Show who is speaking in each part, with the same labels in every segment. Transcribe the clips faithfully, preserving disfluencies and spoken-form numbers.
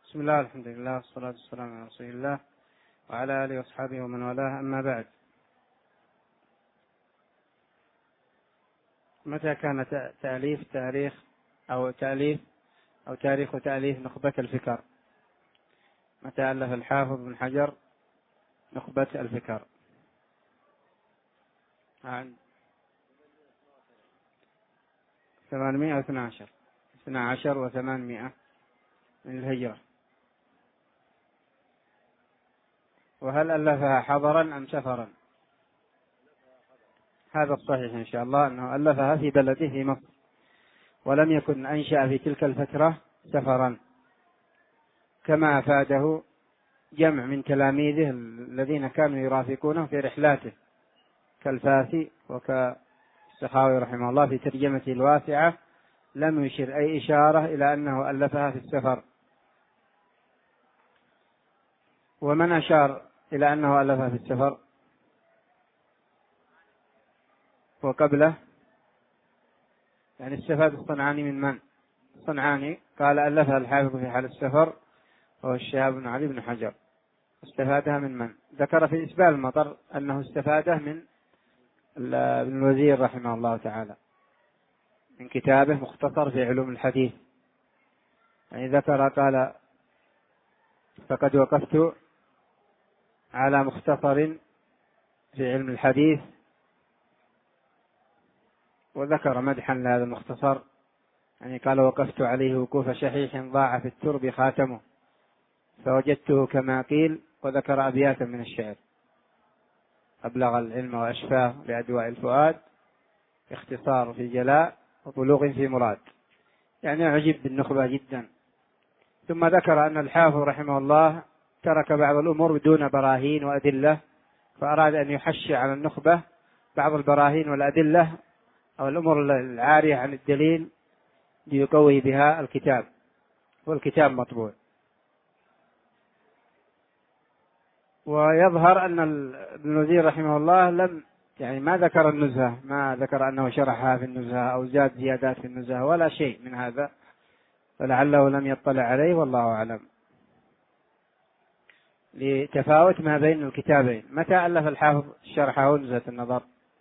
Speaker 1: بسم الله الحمد لله والصلاة والسلام على رسول الله وعلى آله وأصحابه ومن والاه، أما بعد. متى كان تأليف تاريخ أو تأليف أو تاريخ وتأليف نخبة الفكر؟ متى ألف الحافظ بن حجر نخبة الفكر؟ عن ثمانمائة واثنى عشر اثنى عشر وثمانمائة من الهجرة. وهل ألفها حضرا أم سفرا؟ هذا الصحيح إن شاء الله، أنه ألفها في بلده في مصر، ولم يكن أنشأ في تلك الفترة سفرا، كما أفاده جمع من تلاميذه الذين كانوا يرافقونه في رحلاته كالفاسي وكالسخاوي رحمه الله في ترجمته الواسعة، لم يشر أي إشارة إلى أنه ألفها في السفر. ومن أشار إلى أنه ألفها في السفر وقبله، يعني استفاد الصنعاني من من؟ الصنعاني قال ألفها الحافظ في حال السفر، وهو الشهاب بن علي بن حجر. استفادها من من؟ ذكر في إسبال المطر أنه استفاده من ابن الوزير رحمه الله تعالى من كتابه مختصر في علوم الحديث، يعني ذكر قال: فقد وقفت على مختصر في علم الحديث، وذكر مدحا لهذا المختصر، يعني قال: وقفت عليه وقوف شحيح ضاع في الترب خاتمه فوجدته كما قيل، وذكر أبياتا من الشعر: أبلغ العلم وأشفاه لأدواء الفؤاد، اختصار في جلاء وبلوغ في مراد. يعني عجب بالنخبة جدا. ثم ذكر أن الحافظ رحمه الله ترك بعض الأمور بدون براهين وأدلة، فأراد أن يحشي على النخبة بعض البراهين والأدلة أو الأمور العارية عن الدليل ليقوي بها الكتاب، والكتاب مطبوع. ويظهر أن ابن الوزير رحمه الله لم يعني ما ذكر النزهة، ما ذكر أنه شرحها في النزهة أو زاد زيادات في النزهة ولا شيء من هذا، فلعله لم يطلع عليه، والله أعلم، لتفاوت ما بين الكتابين. متى ألف الحافظ شرحه نزهة النظر؟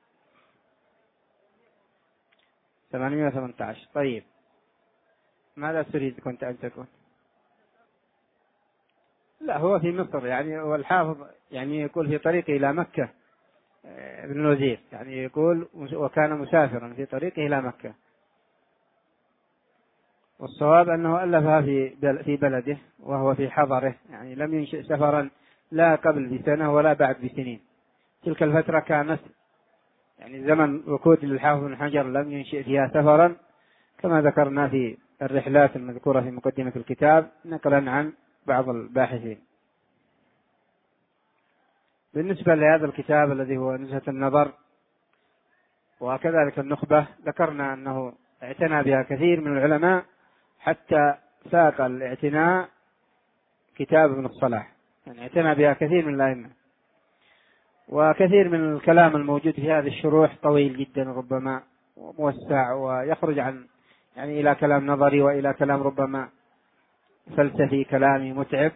Speaker 1: ثمانمائة وثمانية عشر. طيب، ماذا تريد كنت أن تكون؟ لا، هو في مصر، يعني هو الحافظ يعني يقول في طريقه إلى مكة، ابن الوزير يعني يقول وكان مسافرا في طريقه إلى مكة، والصواب أنه ألفها في في بلده وهو في حضره، يعني لم ينشئ سفرا لا قبل بسنة ولا بعد بسنين. تلك الفترة كانت يعني زمن وقود للحافظ بن حجر، لم ينشئ فيها سفرا، كما ذكرنا في الرحلات المذكورة في مقدمة الكتاب نقلا عن بعض الباحثين. بالنسبة لهذا الكتاب الذي هو نزهة النظر وكذلك النخبة، ذكرنا أنه اعتنى بها كثير من العلماء، حتى ساق الاعتناء كتاب ابن الصلاح، يعني اعتنى بها كثير من الأئمة. وكثير من الكلام الموجود في هذه الشروح طويل جدا ربما موسع، ويخرج عن يعني إلى كلام نظري وإلى كلام ربما فلسفي كلامي متعب،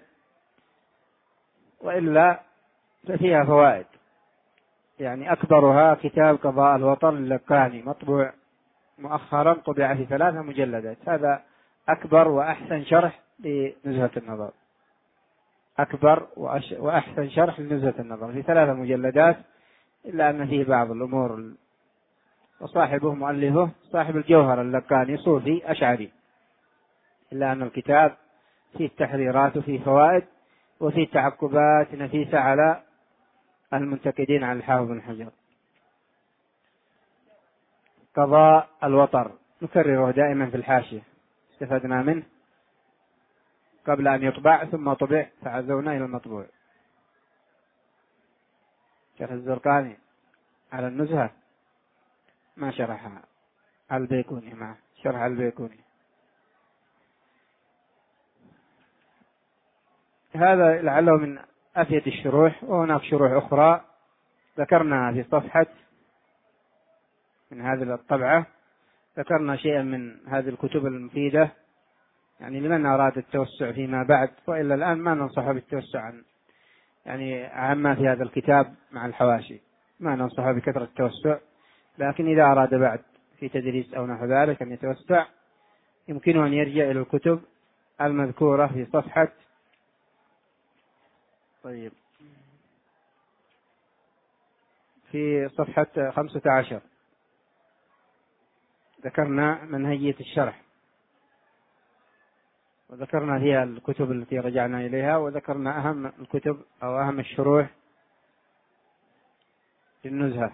Speaker 1: وإلا ففيها فوائد. يعني أكبرها كتاب قضاء الوطن اللقاني، مطبوع مؤخرا، طبع في ثلاثة مجلدات. هذا أكبر وأحسن شرح لنزهة النظر، أكبر وأحسن شرح لنزهة النظر في ثلاثة مجلدات، إلا أن فيه بعض الأمور. وصاحبه مؤلفه صاحب الجوهر اللقاني صوفي أشعري، إلا أن الكتاب فيه تحريرات وفيه فوائد وفيه تعقبات نفيسة على المنتقدين عن الحافظ بن حجر. قضاء الوطر نكرره دائما في الحاشية، استفدنا منه قبل أن يطبع، ثم طبع فعزونا إلى المطبوع. شيخ الزرقاني على النزهة ما شرحها، البيكوني معه شرح البيكوني. هذا لعله من أفيد الشروح، وهناك شروح أخرى ذكرنا في صفحة من هذه الطبعة، ذكرنا شيئا من هذه الكتب المفيدة يعني لمن أراد التوسع فيما بعد، وإلا الآن ما ننصح بالتوسع عن يعني عما في هذا الكتاب مع الحواشي، ما ننصح بكثرة التوسع، لكن إذا أراد بعد في تدريس أو نحو ذلك أن يتوسع يمكنه أن يرجع إلى الكتب المذكورة في صفحة طيب في صفحة خمسة عشر ذكرنا منهجية الشرح، وذكرنا فيها الكتب التي رجعنا إليها، وذكرنا أهم الكتب أو أهم الشروح للنزهة.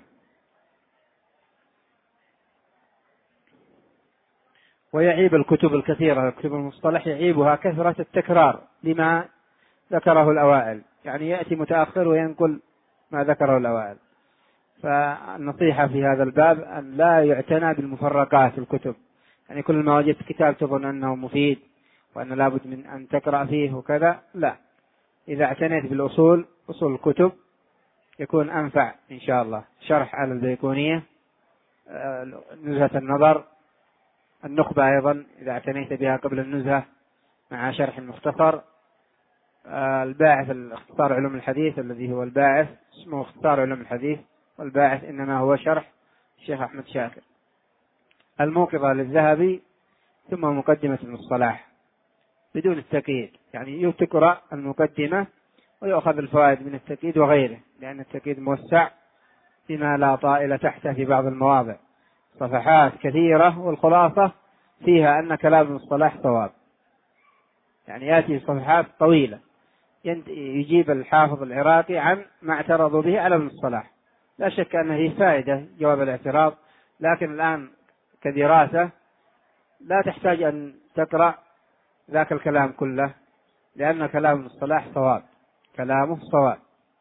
Speaker 1: ويعيب الكتب الكثيرة، كتب المصطلح يعيبها كثرة التكرار لما ذكره الأوائل، يعني يأتي متأخر وينقل ما ذكره الأوائل. فالنصيحة في هذا الباب أن لا يعتنى بالمفرقات في الكتب، يعني كل ما وجدت كتاب تظن أنه مفيد وأن لابد من أن تقرأ فيه وكذا، لا، إذا اعتنيت بالأصول أصول الكتب يكون أنفع إن شاء الله. شرح على البيكونية، نزهة النظر، النخبة أيضا إذا اعتنيت بها قبل النزهة مع شرح مختصر، الباعث الاختصار علوم الحديث الذي هو الباعث اسمه اختصار علوم الحديث، والباعث إنما هو شرح الشيخ أحمد شاكر. الموقظة للذهبي، ثم مقدمة المصطلح بدون التقييد، يعني تقرأ المقدمة ويأخذ الفوائد من التقييد وغيره، لأن التقييد موسع بما لا طائل تحته في بعض المواضع، صفحات كثيرة، والخلاصة فيها أن كلام المصطلح صواب، يعني يأتي صفحات طويلة يجيب الحافظ العراقي عن ما اعترضوا به على المصطلح. لا شك أن فيه فائدة جواب الاعتراض، لكن الآن كدراسة لا تحتاج أن تقرأ ذاك الكلام كله، لأن كلام المصطلح صواب، كلامه صواب.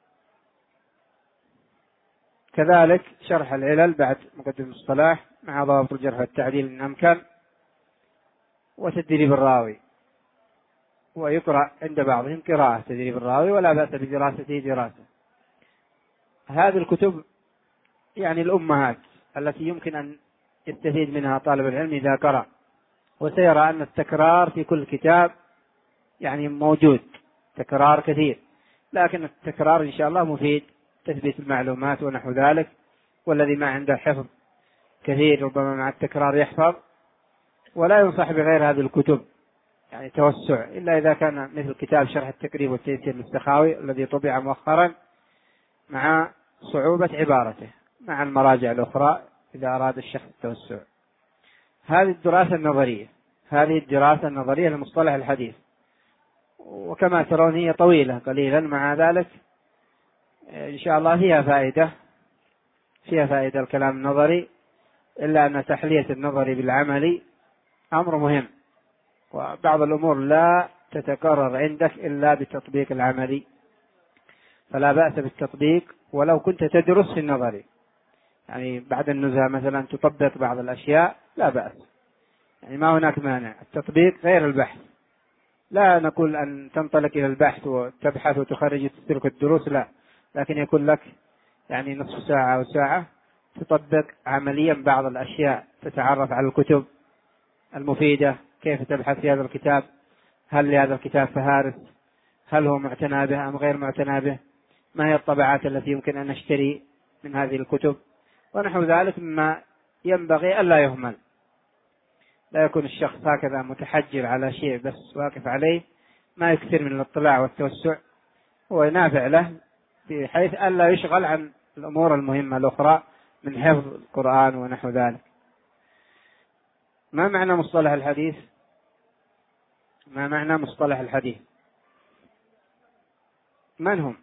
Speaker 1: كذلك شرح العلل بعد مقدمة المصطلح مع ضوابط الجرح والتعديل إن أمكن، وتدريب الراوي، ويقرأ عند بعضهم قراءة تدريب الراوي ولا بأس بدراسته دراسة. هذه الكتب يعني الأمهات التي يمكن أن يستفيد منها طالب العلم إذا قرأ، وسيرى أن التكرار في كل كتاب يعني موجود، تكرار كثير، لكن التكرار إن شاء الله مفيد، تثبيت المعلومات ونحو ذلك. والذي ما عنده حفظ كثير ربما مع التكرار يحفظ، ولا ينصح بغير هذه الكتب يعني توسع، إلا إذا كان مثل كتاب شرح التقريب والتيسير للسخاوي الذي طبع مؤخرا مع صعوبة عبارته مع المراجع الأخرى إذا أراد الشخص التوسع. هذه الدراسة النظرية، هذه الدراسة النظرية لمصطلح الحديث، وكما ترون هي طويلة قليلا، مع ذلك إن شاء الله فيها فائدة، فيها فائدة الكلام النظري، إلا أن تحلية النظري بالعملي أمر مهم، وبعض الأمور لا تتكرر عندك إلا بالتطبيق العملي، فلا بأس بالتطبيق ولو كنت تدرس في النظري، يعني بعد النزهة مثلا تطبق بعض الأشياء لا بأس، يعني ما هناك مانع. التطبيق غير البحث، لا نقول أن تنطلق إلى البحث وتبحث وتخرج تترك الدروس، لا، لكن يكون لك يعني نصف ساعة أو ساعة تطبق عمليا بعض الأشياء، تتعرف على الكتب المفيدة، كيف تبحث في هذا الكتاب، هل لهذا الكتاب فهارس، هل هو معتنى به أم غير معتنى به، ما هي الطبعات التي يمكن أن نشتري من هذه الكتب، ونحو ذلك مما ينبغي ألا يهمل. لا يكون الشخص هكذا متحجر على شيء بس واقف عليه، ما يكثر من الاطلاع والتوسع، هو نافع له بحيث ألا يشغل عن الأمور المهمة الأخرى من حفظ القرآن ونحو ذلك. ما معنى مصطلح الحديث؟ ما معنى مصطلح الحديث؟ من هم؟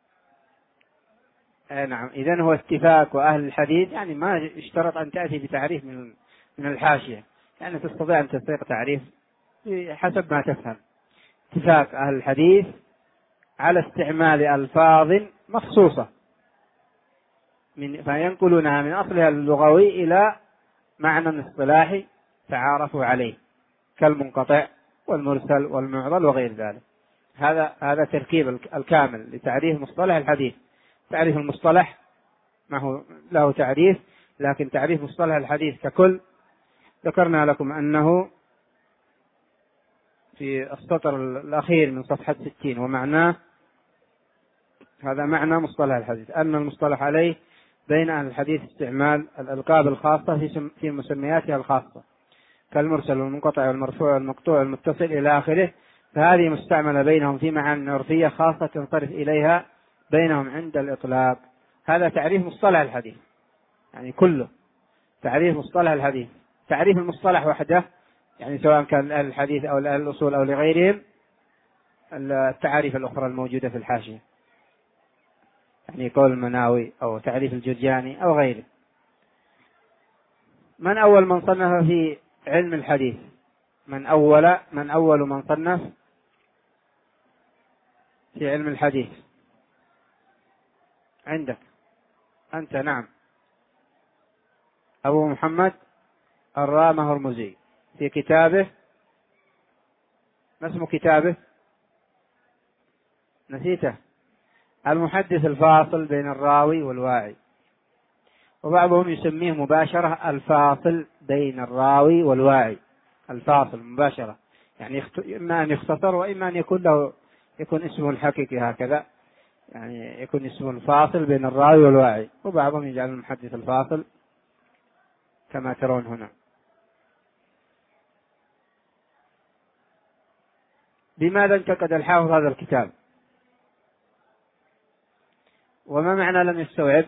Speaker 1: آه نعم، إذن هو اتفاق وأهل الحديث، يعني ما يشترط أن تأتي بتعريف من من الحاشية، يعني تستطيع أن تستيق تعريف حسب ما تفهم. اتفاق أهل الحديث على استعمال ألفاظ مخصوصة من فينقلونها من أصلها اللغوي إلى معنى اصطلاحي تعارفوا عليه، كالمنقطع والمرسل والمعضل وغير ذلك. هذا هذا تركيب الكامل لتعريف مصطلح الحديث. تعريف المصطلح ما هو له تعريف، لكن تعريف مصطلح الحديث ككل ذكرنا لكم أنه في السطر الأخير من صفحة ستين، ومعناه هذا معنى مصطلح الحديث، أن المصطلح عليه بين أهل الحديث استعمال الألقاب الخاصة في مسمياتها الخاصة كالمرسل والمنقطع والمرفوع والمقطوع والمتصل إلى آخره، فهذه مستعملة بينهم في معاني عرفية خاصة تنصرف إليها بينهم عند الإطلاق. هذا تعريف مصطلح الحديث، يعني كله تعريف مصطلح الحديث. تعريف المصطلح وحده، يعني سواء كان أهل الحديث أو أهل الأصول أو لغيرهم، التعاريف الأخرى الموجودة في الحاشية، يعني قول المناوي أو تعريف الجرجاني أو غيره. من أول من صنف في علم الحديث؟ من أول من أول من صنف في علم الحديث عندك أنت؟ نعم، أبو محمد الرامهرمزي في كتابه، ما اسم كتابه؟ نسيته؟ المحدث الفاصل بين الراوي والواعي، وبعضهم يسميه مباشرة الفاصل بين الراوي والواعي، الفاصل مباشرة، يعني إما أن يختصر وإما أن يكون له يكون اسمه الحقيقي هكذا، يعني يكون اسمه الفاصل بين الراوي والواعي، وبعضهم يجعل المحدث الفاصل كما ترون هنا. بماذا انتقد الحافظ هذا الكتاب؟ وما معنى لم يستوعب؟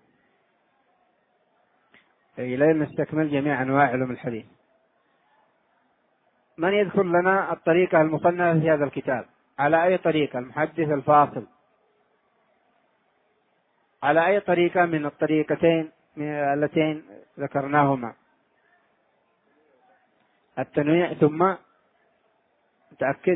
Speaker 1: أي لم نستكمل جميع أنواع علوم الحديث. من يذكر لنا الطريقة المصنفة في هذا الكتاب؟ على أي طريقة المحدث الفاصل؟ على أي طريقة من الطريقتين اللتين ذكرناهما؟ التنويع ثم متأكد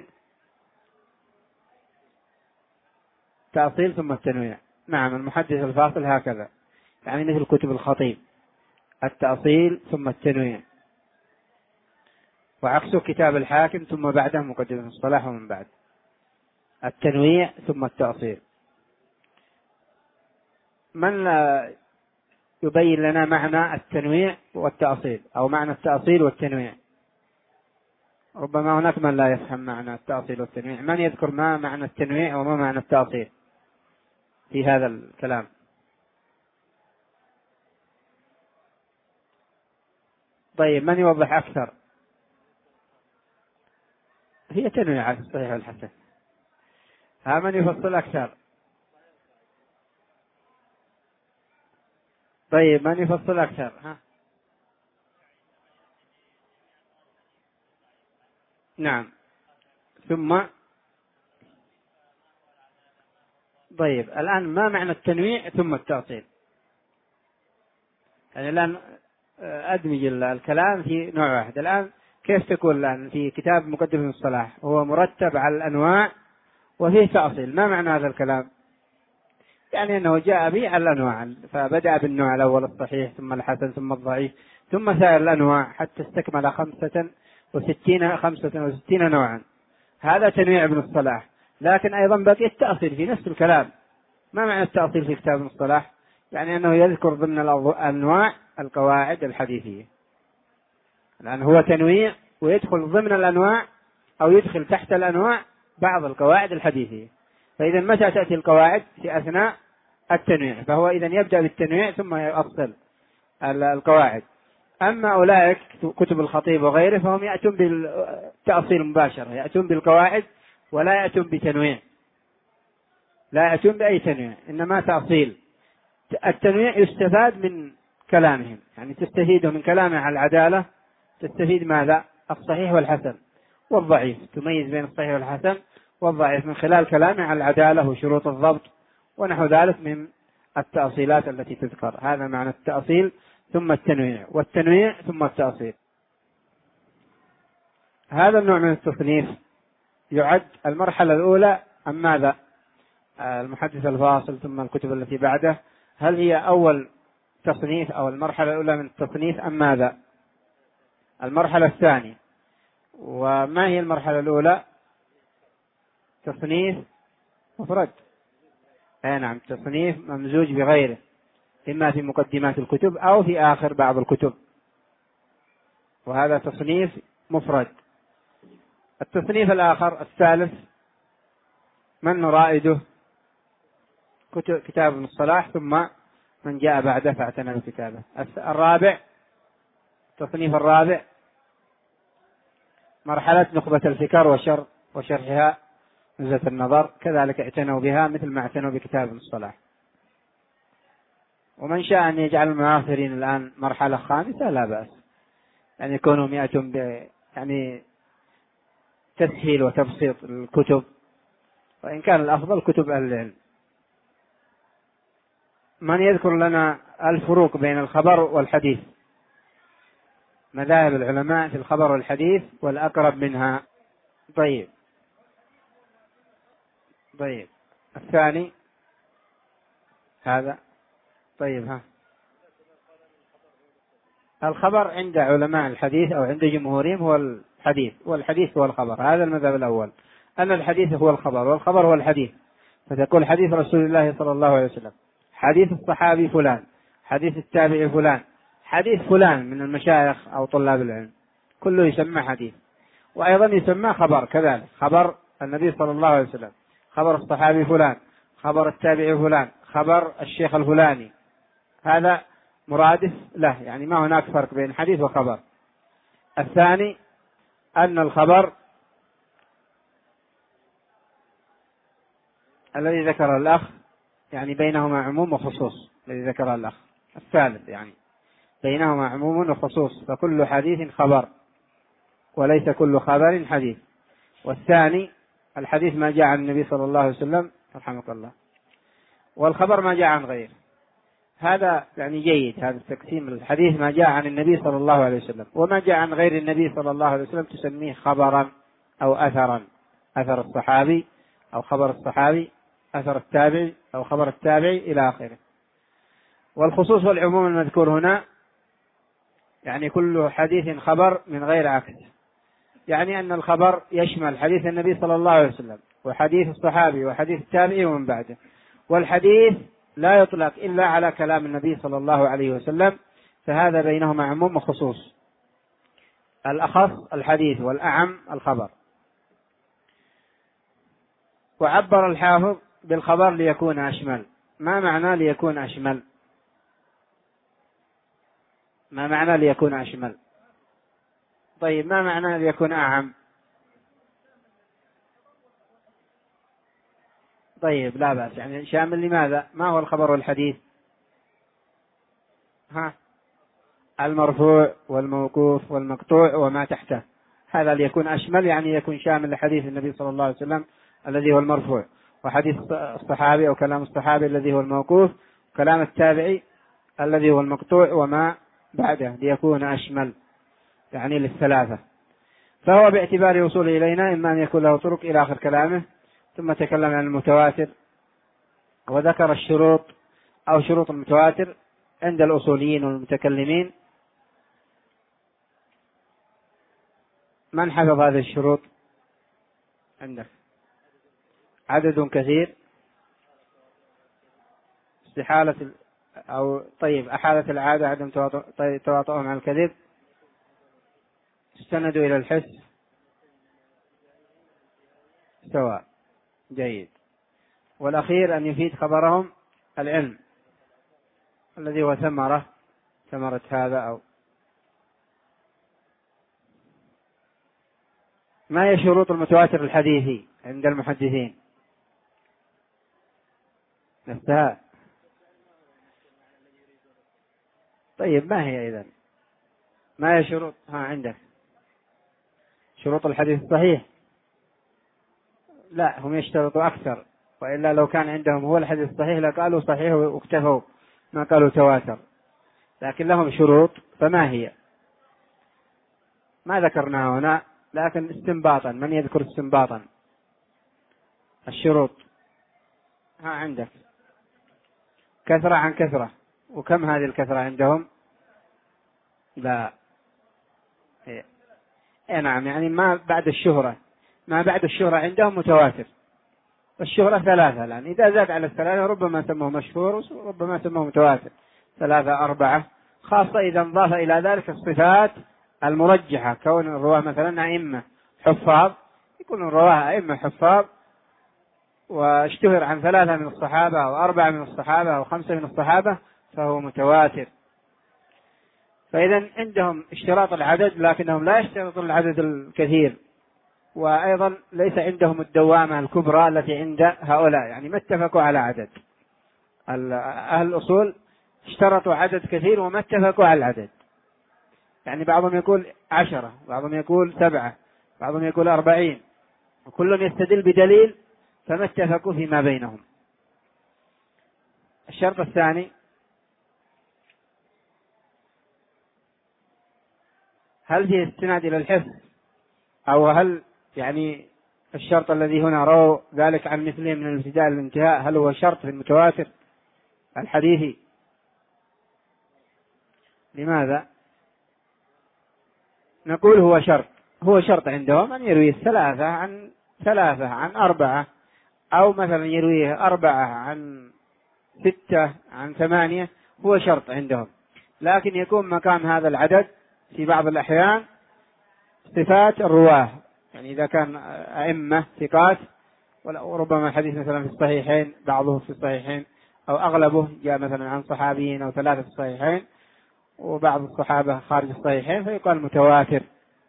Speaker 1: تأصيل ثم التنويع. نعم، المحدث الفاصل هكذا، يعني مثل كتب الخطيب، التأصيل ثم التنويع، وعكسه كتاب الحاكم ثم بعده مقدمة الصلاح ومن بعد التنويع ثم التأصيل. من لا يبين لنا معنى التنويع والتأصيل أو معنى التأصيل والتنويع؟ ربما هناك من لا يفهم معنى التأصيل والتنويع. من يذكر ما معنى التنويع وما معنى التأصيل في هذا الكلام؟ طيب، من يوضح أكثر؟ هي تنويع على الصحيح والحسن. ها، من يفصل أكثر؟ طيب، من يفصل أكثر؟ ها، نعم، ثم طيب الآن ما معنى التنويع ثم التأصيل؟ يعني الآن أدمج الكلام في نوع واحد. الآن كيف تقول الآن في كتاب مقدمة الصلاح هو مرتب على الأنواع وفيه تأصيل، ما معنى هذا الكلام؟ يعني أنه جاء به على الأنواع، فبدأ بالنوع الأول الصحيح ثم الحسن ثم الضعيف ثم سائر الأنواع حتى استكمل خمسة وستين خمسة وستين نوعا. هذا تنويع ابن الصلاح، لكن أيضا بقي التأصيل في نفس الكلام. ما معنى التأصيل في كتاب ابن الصلاح؟ يعني أنه يذكر ضمن الأنواع القواعد الحديثية. الآن هو تنويع ويدخل ضمن الأنواع أو يدخل تحت الأنواع بعض القواعد الحديثية. فإذا متى تأتي القواعد؟ في أثناء التنويع، فهو إذا يبدأ بالتنويع ثم يؤصل القواعد. أما أولئك كتب الخطيب وغيره فهم يأتون بالتأصيل مباشرة، يأتون بالقواعد ولا يأتون بتنويع، لا يأتون بأي تنويع، إنما تأصيل. التنويع يستفاد من كلامهم، يعني تستفيد من كلامه على العدالة، تستفيد ماذا؟ الصحيح والحسن والضعيف، تميز بين الصحيح والحسن والضعيف من خلال كلامه على العدالة وشروط الضبط ونحو ذلك من التأصيلات التي تذكر. هذا معنى التأصيل ثم التنويع، والتنويع ثم التأصيل. هذا النوع من التصنيف يعد المرحلة الأولى أم ماذا؟ المحدث الفاصل ثم الكتب التي بعده، هل هي أول تصنيف أو المرحلة الأولى من التصنيف أم ماذا؟ المرحلة الثانية. وما هي المرحلة الأولى؟ تصنيف مفرد، أي نعم، تصنيف ممزوج بغيره، إما في مقدمات الكتب أو في آخر بعض الكتب، وهذا تصنيف مفرد. التصنيف الآخر الثالث من رائده كتاب ابن الصلاح، ثم من جاء بعده فاعتنى بكتابه. الرابع التصنيف الرابع مرحلة نخبة الفكر وشر وشرحها نزهة النظر، كذلك اعتنوا بها مثل ما اعتنوا بكتاب ابن الصلاح. ومن شاء أن يجعل المعاصرين الآن مرحلة خامسة لا بأس، يعني يكونوا مئة ب يعني تسهيل وتبسيط الكتب، وإن كان الأفضل كتب أهل العلم. من يذكر لنا الفروق بين الخبر والحديث، مذاهب العلماء في الخبر والحديث والأقرب منها؟ طيب طيب الثاني هذا. طيب ها الخبر عند علماء الحديث أو عند جمهورهم هو الحديث، والحديث هو الخبر. هذا المذهب الأول، أن الحديث هو الخبر والخبر هو الحديث. فتقول حديث رسول الله صلى الله عليه وسلم، حديث الصحابي فلان، حديث التابعي فلان، حديث فلان من المشايخ أو طلاب العلم، كله يسمى حديث. وأيضا يسمى خبر كذلك، خبر النبي صلى الله عليه وسلم، خبر الصحابي فلان، خبر التابعي فلان، خبر الشيخ الفلاني، هذا مرادف له، يعني ما هناك فرق بين حديث وخبر. الثاني أن الخبر الذي ذكر الأخ يعني بينهما عموم وخصوص، الذي ذكر الأخ. الثالث يعني بينهما عموم وخصوص، فكل حديث خبر وليس كل خبر حديث. والثاني الحديث ما جاء عن النبي صلى الله عليه وسلم رحمك الله، والخبر ما جاء عن غيره. هذا يعني جيد، هذا التقسيم. الحديث ما جاء عن النبي صلى الله عليه وسلم، وما جاء عن غير النبي صلى الله عليه وسلم تسميه خبرا أو أثرا، أثر الصحابي أو خبر الصحابي، أثر التابعي أو خبر التابعي إلى آخره. والخصوص والعموم المذكور هنا يعني كل حديث خبر من غير عكس، يعني أن الخبر يشمل حديث النبي صلى الله عليه وسلم وحديث الصحابي وحديث التابعي ومن بعده. والحديث لا يطلق إلا على كلام النبي صلى الله عليه وسلم، فهذا بينهما عموم وخصوص، الأخص الحديث والأعم الخبر. وعبر الحافظ بالخبر ليكون أشمل. ما معنى ليكون أشمل؟ ما معنى ليكون أشمل؟ طيب ما معنى ليكون أعم؟ طيب لا بأس، يعني شامل لماذا؟ ما هو الخبر والحديث؟ ها المرفوع والموقوف والمقطوع وما تحته، هذا ليكون أشمل، يعني يكون شامل لحديث النبي صلى الله عليه وسلم الذي هو المرفوع، وحديث الصحابي أو كلام الصحابي الذي هو الموقوف، كلام التابعي الذي هو المقطوع وما بعده، ليكون أشمل يعني للثلاثة. فهو باعتبار وصوله إلينا إما أن يكون له طرق إلى آخر كلامه، ثم تكلم عن المتواتر وذكر الشروط أو شروط المتواتر عند الأصوليين والمتكلمين. من حفظ هذه الشروط عندك؟ عدد كثير، استحالة أو طيب أحالة العادة، عدم تواطؤهم عن الكذب، استندوا إلى الحس، سواء، جيد. والأخير أن يفيد خبرهم العلم الذي هو ثمرة ثمرة هذا. أو ما هي شروط المتواتر الحديثي عند المحدثين؟ نفسها. طيب ما هي إذن؟ ما هي شروط؟ ها عندك شروط الحديث الصحيح؟ لا، هم يشترطوا أكثر، وإلا لو كان عندهم هو الحديث الصحيح لقالوا صحيح واكتفوا، ما قالوا تواتر، لكن لهم شروط. فما هي؟ ما ذكرناها هنا، لكن استنباطا، من يذكر استنباطا الشروط؟ ها عندك كثرة عن كثرة، وكم هذه الكثرة عندهم؟ لا إيه نعم، يعني ما بعد الشهرة، ما بعد الشهرة عندهم متواتر، والشهرة ثلاثة الآن، إذا زاد على الثلاثة ربما سموه مشهور وربما سموه متواتر، ثلاثة أربعة، خاصة إذا انضاف إلى ذلك الصفات المرجحة، كون الرواة مثلا أئمة حفاظ يكونون رواه أئمة حفاظ واشتهر عن ثلاثة من الصحابة أو أربعة من الصحابة أو خمسة من الصحابة فهو متواتر. فإذا عندهم اشتراط العدد لكنهم لا يشترطون العدد الكثير، وأيضا ليس عندهم الدوامة الكبرى التي عند هؤلاء، يعني ما اتفقوا على عدد. أهل الأصول اشترطوا عدد كثير وما اتفقوا على العدد، يعني بعضهم يقول عشرة، بعضهم يقول سبعة، بعضهم يقول أربعين، وكل يستدل بدليل فما اتفقوا فيما بينهم. الشرط الثاني هل فيه استناد إلى الحفظ، أو هل يعني الشرط الذي هنا رووا ذلك عن مثلهم من الابتداء للانتهاء هل هو شرط في المتواتر الحديثي؟ لماذا نقول هو شرط؟ هو شرط عندهم أن يرويه ثلاثة عن ثلاثة عن أربعة، أو مثلا يرويه أربعة عن ستة عن ثمانية، هو شرط عندهم. لكن يكون مكان هذا العدد في بعض الأحيان صفات الرواه، يعني إذا كان أئمة ثقات، وربما الحديث مثلا في الصحيحين، بعضه في الصحيحين أو أغلبه جاء مثلا عن صحابيين أو ثلاثة في الصحيحين وبعض الصحابة خارج الصحيحين فيقال متواتر.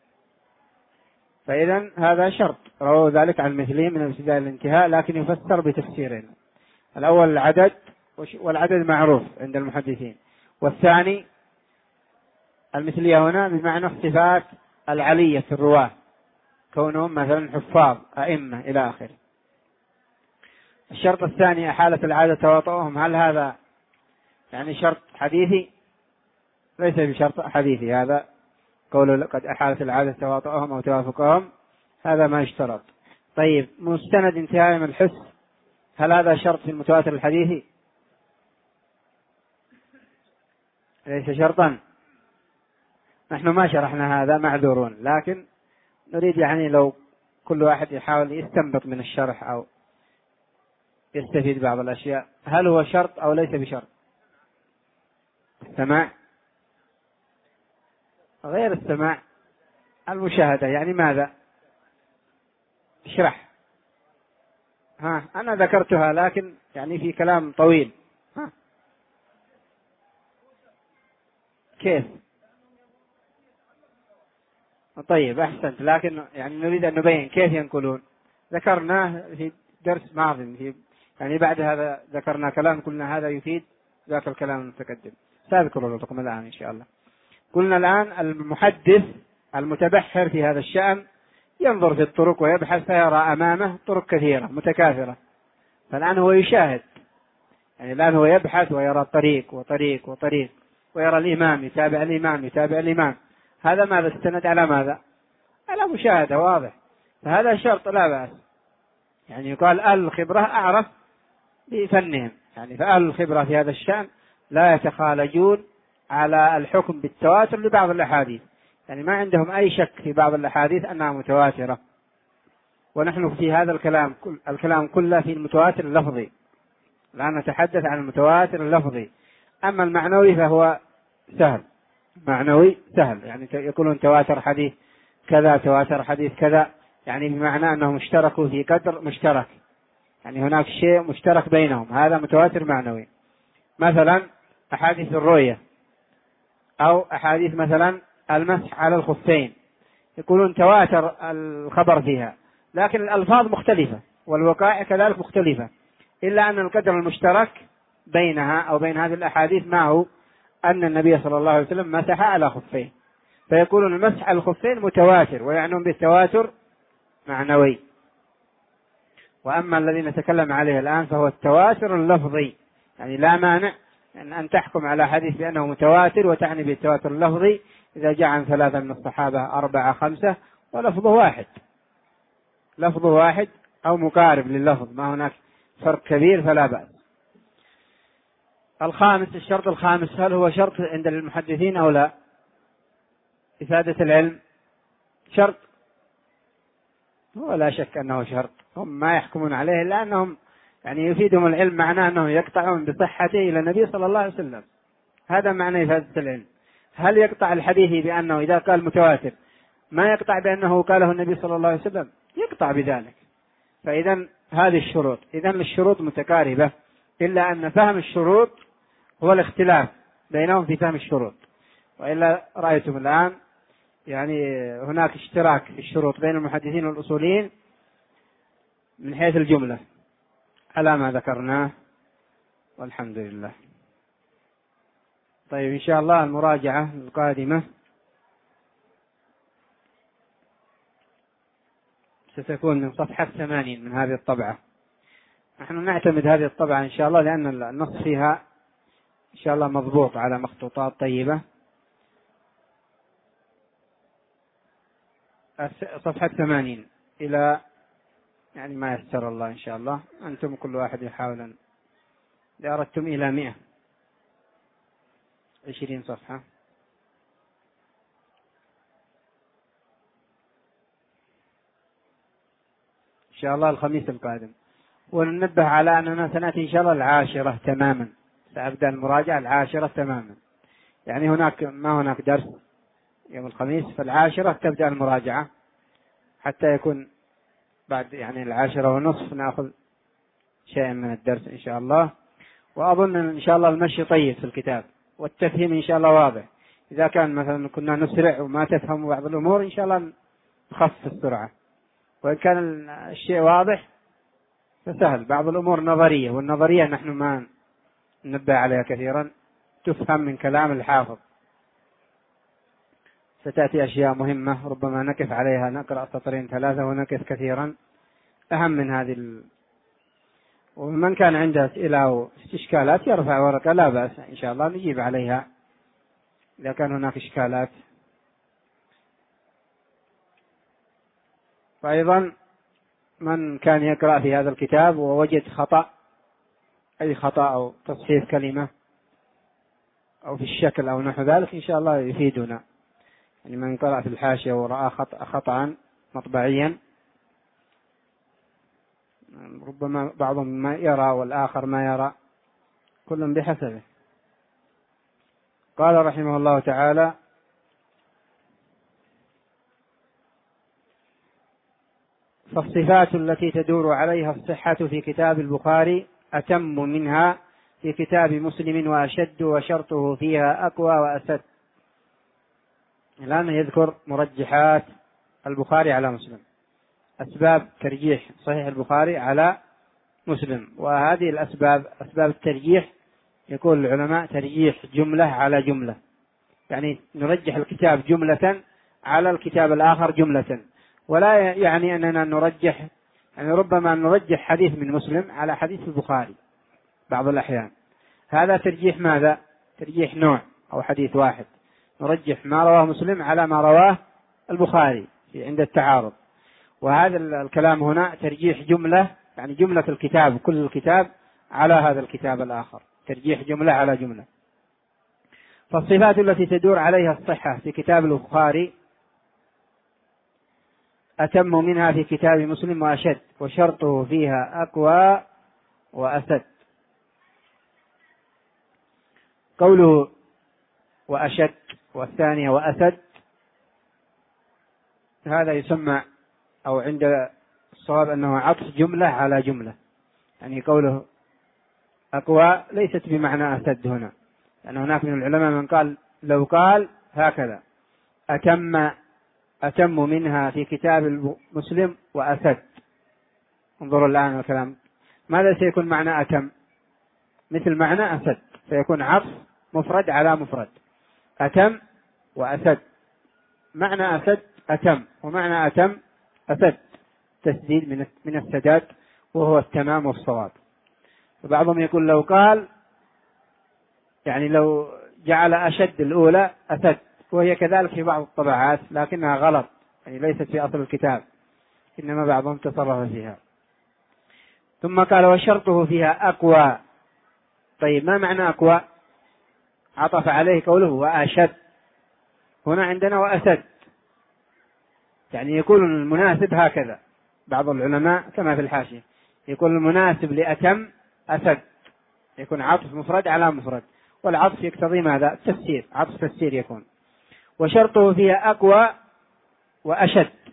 Speaker 1: فإذا هذا شرط رواه ذلك عن مثلهم من الابتداء للانتهاء، لكن يفسر بتفسيرين: الأول العدد، والعدد معروف عند المحدثين، والثاني المثلية هنا بمعنى الصفات العلية في الرواة، كونهم مثلا حفاظ أئمة إلى آخره. الشرط الثاني أحالة العادة تواطؤهم، هل هذا يعني شرط حديثي؟ ليس بشرط حديثي هذا، قوله قد أحالت العادة تواطؤهم أو توافقهم، هذا ما يشترط. طيب مستند انتهاء من الحس، هل هذا شرط في المتواتر الحديثي؟ ليس شرطا. نحن ما شرحنا هذا، معذورون، لكن نريد يعني لو كل واحد يحاول يستنبط من الشرح أو يستفيد بعض الأشياء. هل هو شرط أو ليس بشرط؟ السماع غير السماع، المشاهدة، يعني ماذا؟ اشرح. ها أنا ذكرتها لكن يعني في كلام طويل. ها كيف؟ طيب أحسنت، لكن يعني نريد أن نبين كيف ينقلون. ذكرناه في درس ماضي، في يعني بعد هذا ذكرنا كلام قلنا هذا يفيد ذاك الكلام المتقدم، سأذكر لكم الآن إن شاء الله. قلنا الآن المحدث المتبحر في هذا الشأن ينظر في الطرق ويبحث فيرى أمامه طرق كثيرة متكاثرة، فالآن هو يشاهد، يعني الآن هو يبحث ويرى طريق وطريق وطريق، ويرى الإمام يتابع الإمام يتابع الإمام. هذا ماذا؟ استند على ماذا؟ على مشاهدة، واضح. فهذا شرط لا بأس، يعني يقال أهل الخبرة أعرف بفنهم، يعني فأهل الخبرة في هذا الشأن لا يتخالجون على الحكم بالتواتر لبعض الأحاديث، يعني ما عندهم أي شك في بعض الأحاديث أنها متواترة. ونحن في هذا الكلام الكلام كله في المتواتر اللفظي، الآن نتحدث عن المتواتر اللفظي. أما المعنوي فهو سهل، معنوي سهل، يعني يقولون تواتر حديث كذا تواتر حديث كذا، يعني بمعنى أنهم اشتركوا في قدر مشترك، يعني هناك شيء مشترك بينهم، هذا متواتر معنوي. مثلا أحاديث الرؤية أو أحاديث مثلا المسح على الخفين، يقولون تواتر الخبر فيها، لكن الألفاظ مختلفة والوقائع كذلك مختلفة، إلا أن القدر المشترك بينها أو بين هذه الأحاديث ما هو أن النبي صلى الله عليه وسلم مسح على خفين، فيقولون المسح على الخفين متواتر، ويعنون بالتواتر معنوي. وأما الذي نتكلم عليه الآن فهو التواتر اللفظي، يعني لا مانع أن تحكم على حديث بأنه متواتر وتعني بالتواتر اللفظي إذا جاء عن ثلاثة من الصحابة أربعة خمسة ولفظه واحد، لفظه واحد أو مقارب لللفظ، ما هناك فرق كبير فلا بأس. الخامس، الشرط الخامس، هل هو شرط عند المحدثين أو لا؟ إفادة العلم شرط، هو لا شك أنه شرط، هم ما يحكمون عليه إلا أنهم يعني يفيدهم العلم، معناه أنهم يقطعون بصحته إلى النبي صلى الله عليه وسلم، هذا معنى إفادة العلم. هل يقطع الحديث بأنه إذا قال متواتر ما يقطع بأنه قاله النبي صلى الله عليه وسلم؟ يقطع بذلك. فإذا هذه الشروط، إذا الشروط متقاربة، إلا أن فهم الشروط هو الاختلاف بينهم في فهم الشروط. وإلا رأيتم الآن يعني هناك اشتراك في الشروط بين المحدثين والأصوليين من حيث الجملة على ما ذكرناه، والحمد لله. طيب إن شاء الله المراجعة القادمة ستكون من صفحة ثمانين من هذه الطبعة. نحن نعتمد هذه الطبعة إن شاء الله لأن النص فيها إن شاء الله مضبوط على مخطوطات طيبة. صفحة ثمانين إلى يعني ما يسر الله إن شاء الله. أنتم كل واحد يحاول أن إذا أردتم إلى مئة عشرين صفحة إن شاء الله الخميس القادم. وننبه على أننا سنأتي إن شاء الله العاشرة تماما، سأبدأ المراجعة العاشرة تماما، يعني هناك ما هناك درس يوم الخميس، فالعاشرة تبدأ المراجعة حتى يكون بعد يعني العاشرة ونصف نأخذ شيئا من الدرس إن شاء الله. وأظن إن شاء الله المشي طيب في الكتاب والتفهيم إن شاء الله واضح. إذا كان مثلا كنا نسرع وما تفهم بعض الأمور إن شاء الله نخفف السرعة، وإن كان الشيء واضح فسهل. بعض الأمور نظرية، والنظرية نحن ما ننبه عليها كثيرا، تفهم من كلام الحافظ. ستأتي أشياء مهمة ربما نقف عليها، نقرأ سطرين ثلاثة ونقف كثيرا أهم من هذه ال... ومن كان عنده أسئلة أو استشكالات يرفع ورقة لا بأس إن شاء الله نجيب عليها إذا كان هناك إشكالات. فأيضا من كان يقرأ في هذا الكتاب ووجد خطأ، أي خطأ أو تصحيف كلمة أو في الشكل أو نحو ذلك إن شاء الله يفيدنا. يعني من قرأ في الحاشية ورأى خطأ خطأ مطبعيا ربما بعضهم ما يرى والآخر ما يرى، كل بحسبه. قال رحمه الله تعالى: فالصفات التي تدور عليها الصحة في كتاب البخاري أتم منها في كتاب مسلم وأشد، وشرطه فيها أقوى وأسد. الآن يذكر مرجحات البخاري على مسلم، أسباب ترجيح صحيح البخاري على مسلم. وهذه الأسباب أسباب الترجيح يقول العلماء ترجيح جملة على جملة، يعني نرجح الكتاب جملة على الكتاب الآخر جملة، ولا يعني أننا نرجح، يعني ربما نرجح حديث من مسلم على حديث البخاري بعض الأحيان. هذا ترجيح ماذا؟ ترجيح نوع أو حديث واحد، نرجح ما رواه مسلم على ما رواه البخاري عند التعارض. وهذا الكلام هنا ترجيح جملة، يعني جملة الكتاب كل الكتاب على هذا الكتاب الآخر، ترجيح جملة على جملة. فالصفات التي تدور عليها الصحة في كتاب البخاري أتم منها في كتاب مسلم وأشد، وشرطه فيها أقوى وأسد. قوله وأشد والثانية وأسد هذا يسمى أو عند الصواب أنه عطف جملة على جملة، يعني قوله أقوى ليست بمعنى أسد هنا، لأن يعني هناك من العلماء من قال لو قال هكذا أتم أتم منها في كتاب مسلم وأسد. انظروا الآن الكلام ماذا سيكون معنى أتم؟ مثل معنى أسد، سيكون عطف مفرد على مفرد، أتم وأسد. معنى أسد أتم، ومعنى أتم أسد، تسديد من من السداد وهو التمام والصواب. فبعضهم يقول لو قال يعني لو جعل أشد الأولى أسد، وهي كذلك في بعض الطبعات لكنها غلط، يعني ليست في أصل الكتاب، إنما بعضهم تصرف فيها. ثم قال وشرطه فيها أقوى. طيب ما معنى أقوى؟ عطف عليه قوله وأشد، هنا عندنا وأسد، يعني يكون المناسب هكذا. بعض العلماء كما في الحاشية يكون المناسب لأتم أسد، يكون عطف مفرد على مفرد، والعطف يقتضي ماذا؟ تفسير، عطف تفسير يكون. وشرطه فيها أقوى وأشد،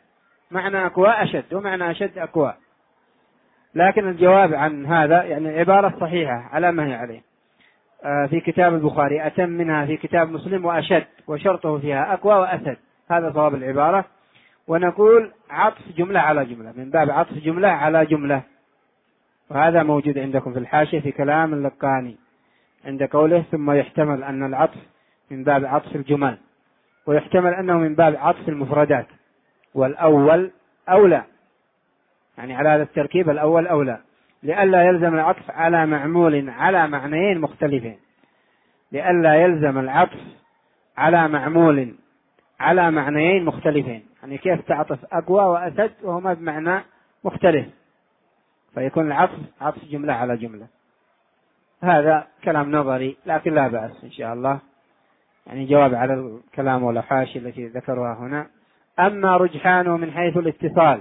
Speaker 1: معنى أقوى أشد، ومعنى أشد أقوى. لكن الجواب عن هذا يعني العبارة الصحيحة على ما هي عليه في كتاب البخاري أتم منها في كتاب مسلم وأشد، وشرطه فيها أقوى وأسد، هذا صواب العبارة. ونقول عطف جملة على جملة من باب عطف جملة على جملة، وهذا موجود عندكم في الحاشية في كلام اللقاني عند قوله ثم يحتمل أن العطف من باب عطف الجمل، ويحتمل أنه من باب عطف المفردات، والأول أولى، يعني على هذا التركيب الأول أولى، لئلا يلزم العطف على معمول على معنيين مختلفين، لئلا يلزم العطف على معمول على معنيين مختلفين، يعني كيف تعطف أقوى وأسد وهما بمعنى مختلف، فيكون العطف عطف جملة على جملة. هذا كلام نظري لكن لا بأس إن شاء الله، يعني جواب على الكلام والحاشية التي ذكرها هنا. أما رجحانه من حيث الاتصال،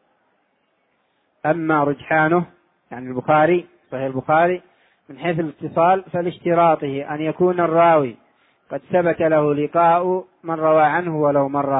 Speaker 1: أما رجحانه يعني البخاري صحيح البخاري من حيث الاتصال فلاشتراطه أن يكون الراوي قد ثبت له لقاء من روى عنه ولو مرة.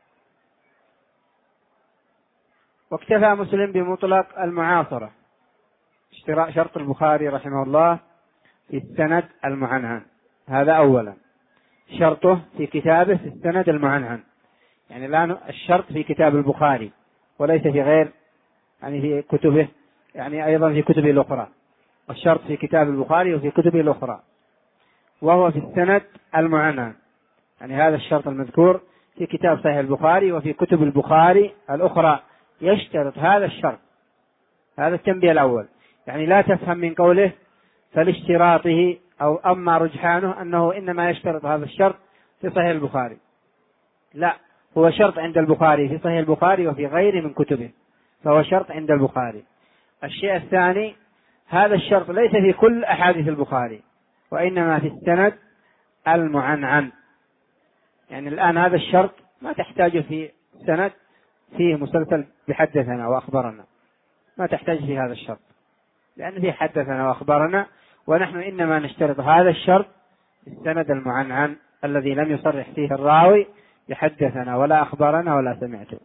Speaker 1: واكتفى مسلم بمطلق المعاصرة، شرط البخاري رحمه الله في السند المعنعن، هذا أولا شرطه في كتابه في السند المعنعن، يعني الآن الشرط في كتاب البخاري وليس في غير يعني في كتبه، يعني أيضا في كتبه الأخرى، والشرط في كتاب البخاري وفي كتبه الأخرى، وهو في السند المعنعن، يعني هذا الشرط المذكور في كتاب صحيح البخاري وفي كتب البخاري الأخرى يشترط هذا الشرط. هذا التنبيه الأول، يعني لا تفهم من قوله فلاشتراطه أو أما رجحانه أنه إنما يشترط هذا الشرط في صحيح البخاري، لا، هو شرط عند البخاري في صحيح البخاري وفي غيره من كتبه، فهو شرط عند البخاري. الشيء الثاني، هذا الشرط ليس في كل أحاديث البخاري وإنما في السند المعنعن، يعني الآن هذا الشرط ما تحتاجه في سند فيه مسلسل بحدثنا وأخبرنا، ما تحتاج في هذا الشرط لأن فيه حدثنا وأخبرنا، ونحن إنما نشترط هذا الشرط في السند المعنعن الذي لم يصرح فيه الراوي بحدثنا ولا أخبرنا ولا سمعته.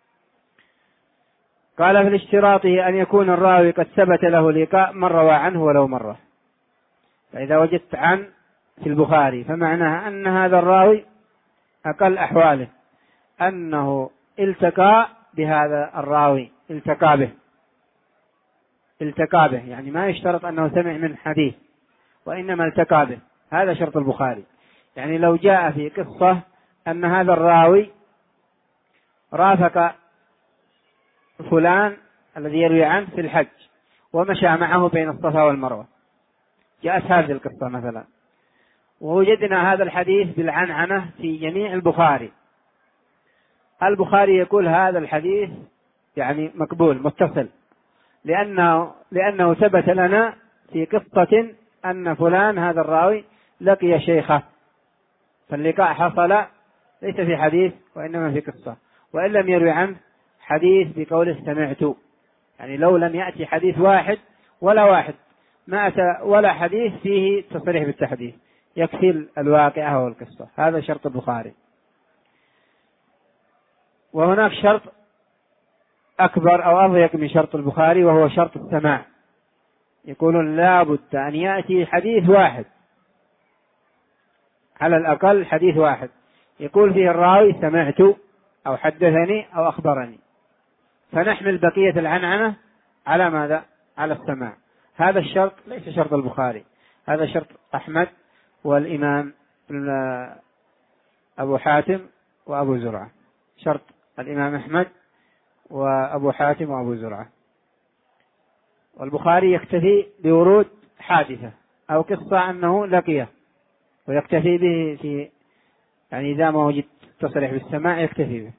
Speaker 1: قال في اشتراطه أن يكون الراوي قد ثبت له لقاء من روى عنه ولو مرة، فإذا وجدت عن في البخاري فمعناها أن هذا الراوي أقل أحواله أنه التقى بهذا الراوي، التقى به التقى به يعني ما يشترط أنه سمع من حديث وإنما التقى به، هذا شرط البخاري. يعني لو جاء في قصة أن هذا الراوي رافق فلان الذي يروي عنه في الحج ومشى معه بين الصفا والمروة، جاءت هذه القصة مثلا، ووجدنا هذا الحديث بالعنعنة في جميع البخاري، البخاري يقول هذا الحديث يعني مقبول متصل، لأنه, لأنه ثبت لنا في قصة أن فلان هذا الراوي لقي شيخه، فاللقاء حصل ليس في حديث وإنما في قصة، وإن لم يروي عنه حديث بقوله سمعت، يعني لو لم يأتي حديث واحد ولا واحد ما أتى ولا حديث فيه تصريح بالتحديث، يكفي الواقعة والقصة، هذا شرط البخاري. وهناك شرط أكبر أو أضيق من شرط البخاري وهو شرط السماع، يقولون لا بد أن يأتي حديث واحد على الأقل، حديث واحد يقول فيه الراوي سمعت أو حدثني أو أخبرني، فنحمل بقية العنعنة على ماذا؟ على السماع. هذا الشرط ليس شرط البخاري، هذا شرط أحمد والإمام أبو حاتم وأبو زرعة، شرط الإمام أحمد وأبو حاتم وأبو زرعة. والبخاري يكتفي بورود حادثة أو قصة أنه لقيه ويكتفي به في يعني إذا ما وجد تصريح بالسماع يكتفي به.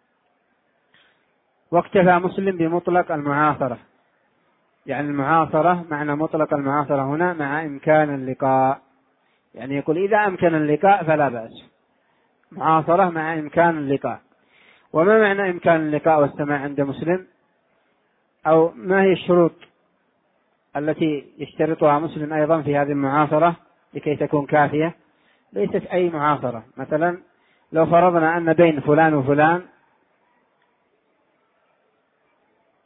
Speaker 1: واكتفى مسلم بمطلق المعاصرة، يعني المعاصرة معنى مطلق المعاصرة هنا مع إمكان اللقاء، يعني يقول إذا أمكن اللقاء فلا بأس، معاصرة مع إمكان اللقاء. وما معنى إمكان اللقاء والسماع عند مسلم، أو ما هي الشروط التي يشترطها مسلم أيضا في هذه المعاصرة لكي تكون كافية؟ ليست أي معاصرة، مثلا لو فرضنا أن بين فلان وفلان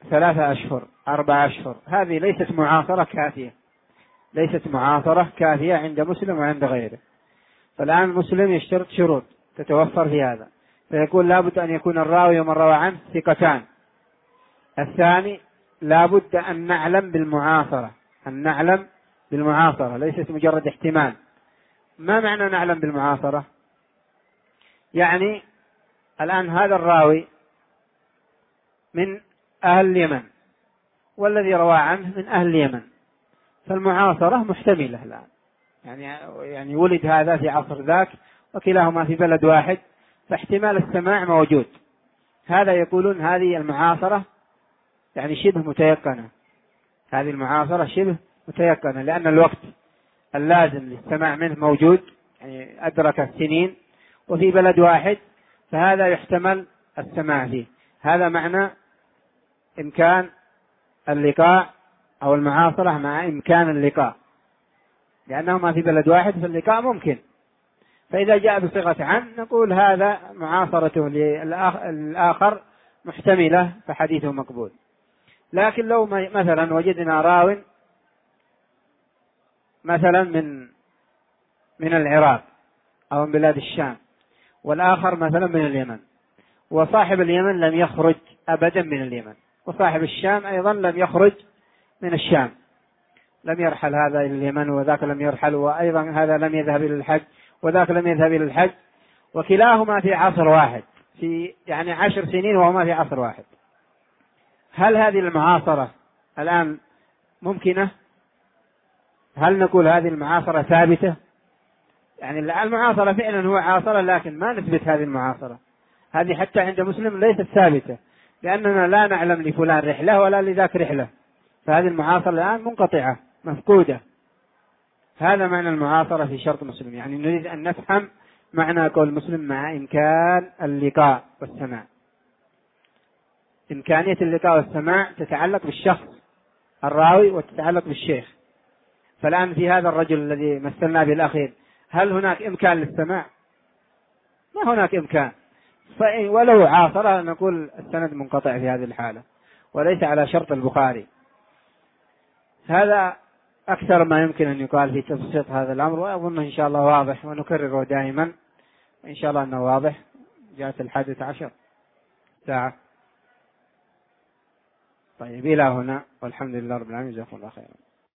Speaker 1: ثلاثة أشهر أربعة أشهر، هذه ليست معاصرة كافية، ليست معاصرة كافية عند مسلم وعند غيره. فالآن مسلم يشترط شروط تتوفر في هذا، فيقول لابد أن يكون الراوي ومن روى عنه ثقتان. الثاني لابد أن نعلم بالمعاصرة، أن نعلم بالمعاصرة ليست مجرد احتمال. ما معنى نعلم بالمعاصرة؟ يعني الآن هذا الراوي من أهل اليمن والذي روى عنه من أهل اليمن، فالمعاصرة محتملة الآن، يعني يعني ولد هذا في عصر ذاك وكلاهما في بلد واحد، فاحتمال السماع موجود. هذا يقولون هذه المعاصرة يعني شبه متيقنة، هذه المعاصرة شبه متيقنة، لأن الوقت اللازم للسماع منه موجود، يعني أدرك السنين وفي بلد واحد، فهذا يحتمل السماع فيه. هذا معنى إمكان اللقاء أو المعاصرة مع إمكان اللقاء، لأنهما في بلد واحد فاللقاء ممكن. فإذا جاء بصيغة عن نقول هذا معاصرته للآخر محتملة فحديثه مقبول. لكن لو مثلا وجدنا راو مثلا من من العراق أو من بلاد الشام، والآخر مثلا من اليمن، وصاحب اليمن لم يخرج أبدا من اليمن، وصاحب الشام أيضا لم يخرج من الشام، لم يرحل هذا إلى اليمن وذاك لم يرحل، وأيضا هذا لم يذهب إلى الحج وذاك لم يذهب إلى الحج، وكلاهما في عصر واحد، في يعني عشر سنين وهما في عصر واحد. هل هذه المعاصرة الآن ممكنة؟ هل نقول هذه المعاصرة ثابتة؟ يعني المعاصرة فعلا هو عاصرة، لكن ما نثبت هذه المعاصرة، هذه حتى عند مسلم ليست ثابتة، لأننا لا نعلم لفلان رحلة ولا لذاك رحلة، فهذه المعاصرة الآن منقطعة مفقودة. هذا معنى المعاصرة في شرط مسلم، يعني نريد أن نفهم معنى قول مسلم مع إمكان اللقاء والسماع. إمكانية اللقاء والسماع تتعلق بالشخص الراوي وتتعلق بالشيخ. فالآن في هذا الرجل الذي مثلنا به الأخير، هل هناك إمكان للسماع؟ ما هناك إمكان، ولو عاصرة نقول السند منقطع في هذه الحالة وليس على شرط البخاري. هذا أكثر ما يمكن أن يقال في تبسيط هذا الأمر، وأظن إن شاء الله واضح، ونكرره دائما إن شاء الله أنه واضح. جاءت الحادثة عشر ساعة. طيب إلى هنا، والحمد لله رب العالمين، جزاكم الله خيرا.